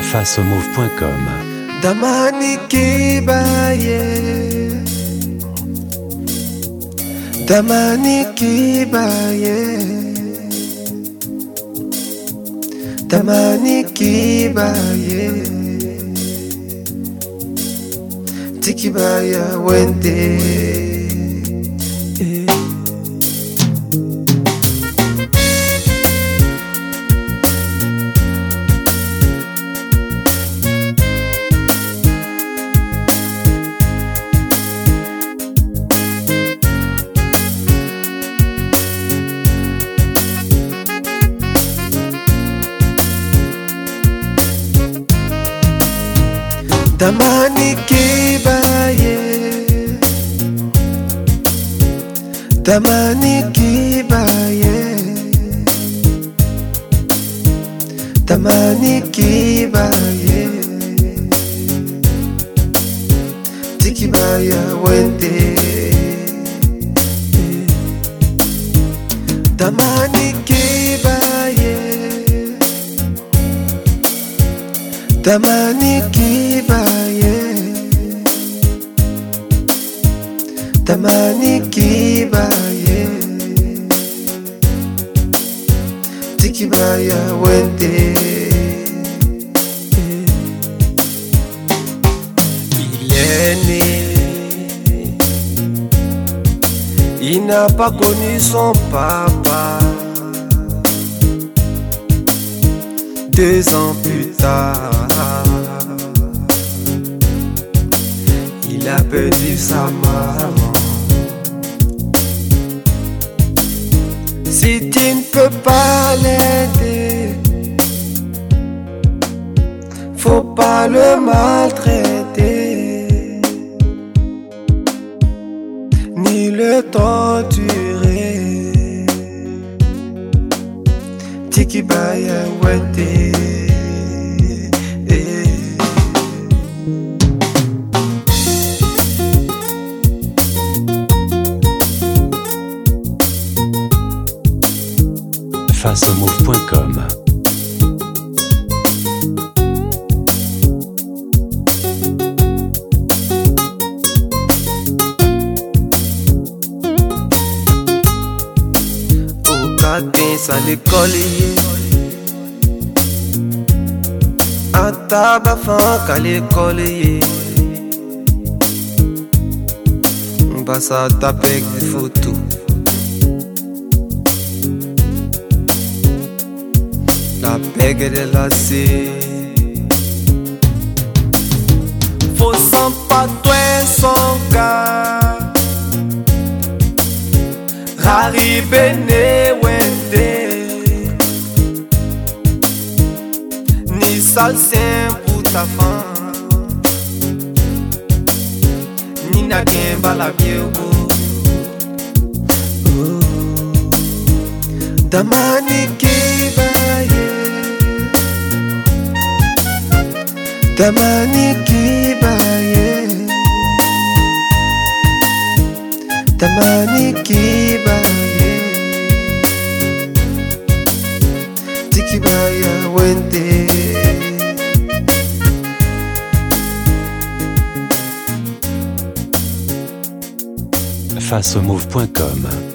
Facemove.com. Damani Kibaye, Damani Kibaye, Damani Kibaye, Tikibaya Wente. Damani Kibaye, Damani Kibaye, Damani Kibaye, Tikibaya Wente. Damani Kibaye, Damani Kibaye, Damani Kibaye, Tikibaya Wente. Il est né, il n'a pas connu son papa. 2 ans plus tard, il a perdu sa maman. Si tu ne peux pas l'aider, faut pas le maltraiter, ni le torturer. Tikibaya Wente. Facemove.com. Au cadence à l'école, à tabac à l'école, on passe à taper avec des photos. La pègue de la C. Faut sans pas toi son gars. Rari bene wende. Ni salsien pour ta femme. Ni na kemba la biego. Damani Kibaye, Damani Kibaye, Damani Kibaye, Tikibaya Wente. Facemove.com.